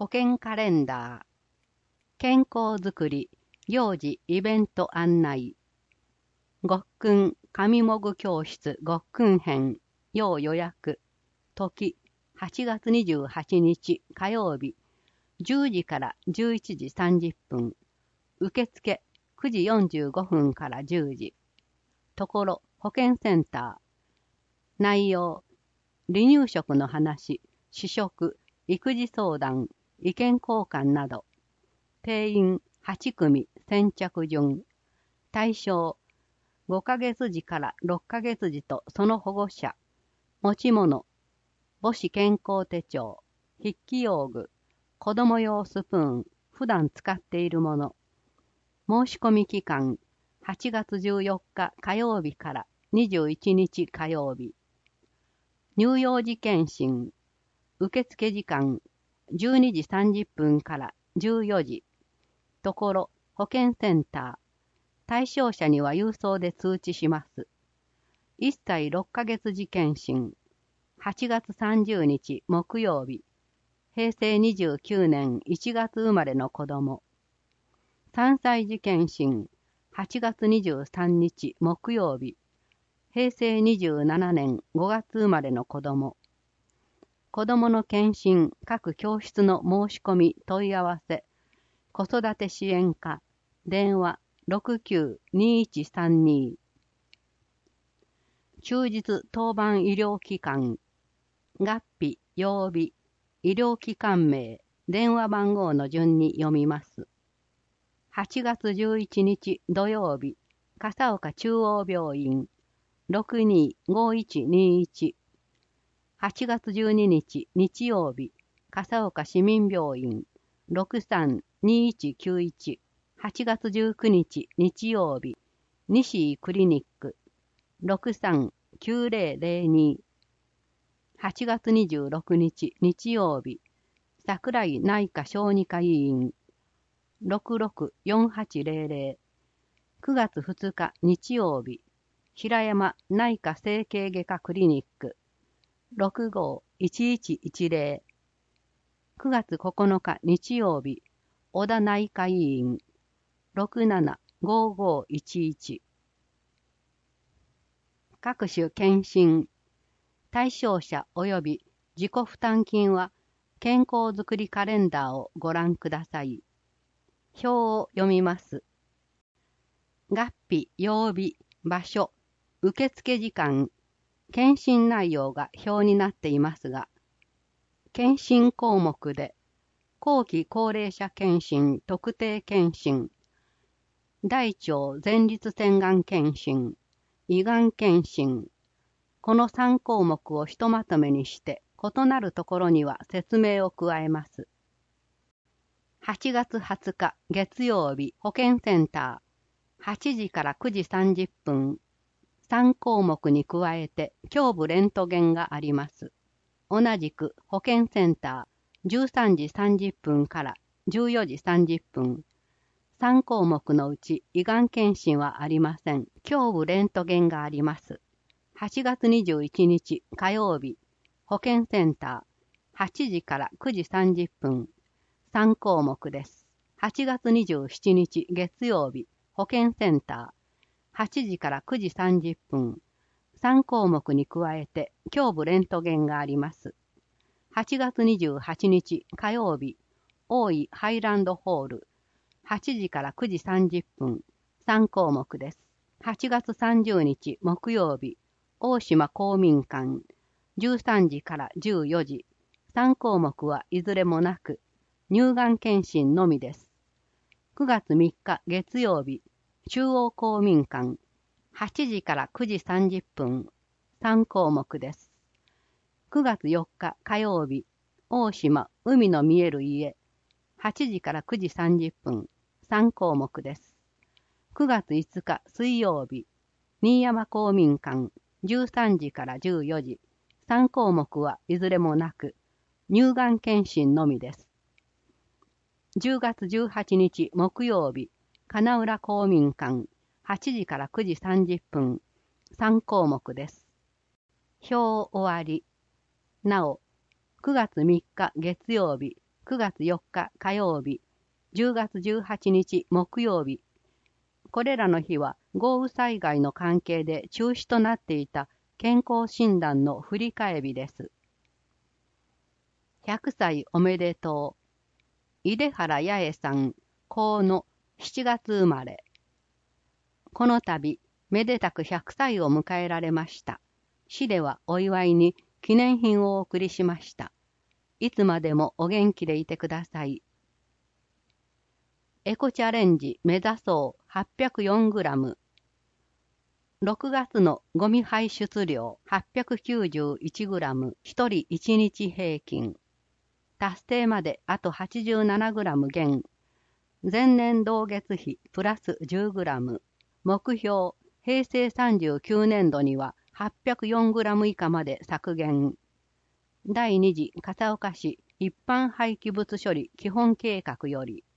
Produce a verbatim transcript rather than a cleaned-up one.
保健カレンダー、健康づくり、行事、イベント案内、ごっくん上もぐ教室ごっくん編、要予約、時、はちがつにじゅうはちにち火曜日、じゅうじからじゅういちじさんじゅっぷん、受付くじよんじゅうごふんからじゅうじ、ところ保健センター、内容、離乳食の話、試食、育児相談、意見交換など、定員はちくみ先着順、対象ごかげつじからろっかげつじとその保護者、持ち物、母子健康手帳、筆記用具、子供用スプーン、普段使っているもの、申し込み期間はちがつじゅうよっか火曜日からにじゅういちにち火曜日、乳幼児検診、受付時間じゅうにじさんじゅっぷんからじゅうよじ、ところ保健センター、対象者には郵送で通知します。いっさいろっかげつ時検診、はちがつさんじゅうにち木曜日、へいせいにじゅうきゅうねんいちがつ生まれの子供。さんさい時検診、はちがつにじゅうさんにち木曜日、へいせいにじゅうななねんごがつ生まれの子供。子供の検診各教室の申し込み問い合わせ、子育て支援課、電話 ろくきゅうにいちさんに。休日当番医療機関、月日、曜日、医療機関名、電話番号の順に読みます。はちがつじゅういちにち土曜日、笠岡中央病院、ろくにーごいちにいち。はちがつじゅうににち日曜日、笠岡市民病院、ろくさんにいちきゅういち。はちがつじゅうくにち日曜日、西井クリニック、ろくさんきゅうぜろぜろに。はちがつにじゅうろくにち日曜日、桜井内科小児科医院、ろくろくよんはちぜろぜろ。くがつふつか日曜日、平山内科整形外科クリニック、ろくごーいちいちいちぜろ。くがつここのか日曜日、小田内科医院、ろくななごーごーいちいち。各種検診、対象者及び自己負担金は健康づくりカレンダーをご覧ください。表を読みます。月日、曜日、場所、受付時間、検診内容が表になっていますが、検診項目で、後期高齢者検診特定検診、大腸前立腺がん検診、胃がん検診、このさんこうもくをひとまとめにして、異なるところには説明を加えます。はちがつはつか月曜日保健センター、はちじからくじさんじゅっぷん、さんこうもくに加えて胸部レントゲンがあります。同じく保健センター、じゅうさんじさんじゅっぷんからじゅうよじさんじゅっぷん、さんこうもくのうち胃がん検診はありません。胸部レントゲンがあります。はちがつにじゅういちにち火曜日、保健センター、はちじからくじさんじゅっぷん、さんこうもくです。はちがつにじゅうしちにち月曜日、保健センター、はちじからくじさんじゅっぷん、さんこうもくに加えて胸部レントゲンがあります。はちがつにじゅうはちにち火曜日、大井ハイランドホール、はちじからくじさんじゅっぷん、さんこうもくです。はちがつさんじゅうにち木曜日、大島公民館、じゅうさんじからじゅうよじ、さんこうもくはいずれもなく、乳がん検診のみです。くがつみっか月曜日、中央公民館、はちじからくじさんじゅっぷん、さんこうもくです。くがつよっか火曜日、大島海の見える家、はちじからくじさんじゅっぷん、さんこうもくです。くがついつか水曜日、新山公民館、じゅうさんじからじゅうよじ、さんこうもくはいずれもなく、乳がん検診のみです。じゅうがつじゅうはちにち木曜日、金浦公民館、はちじからくじさんじゅっぷん、さんこうもくです。表終わり。なお、くがつみっか月曜日、 くがつよっか火曜日、じゅうがつじゅうはちにち木曜日。これらの日は豪雨災害の関係で中止となっていた健康診断の振り替え日です。ひゃくさいおめでとう。出原八重さん、幸のしちがつ生まれ。この度、めでたくひゃくさいを迎えられました。市ではお祝いに記念品をお送りしました。いつまでもお元気でいてください。エコチャレンジ目指そう はっぴゃくよんグラム。ろくがつのゴミ排出量 はっぴゃくきゅうじゅういちグラム、ひとりいちにち平均。達成まであとはちじゅうななグラム減。前年同月比プラスじゅうグラム。目標、平成さんじゅうきゅうねんどにははっぴゃくよんグラム以下まで削減。だいに次笠岡市一般廃棄物処理基本計画より。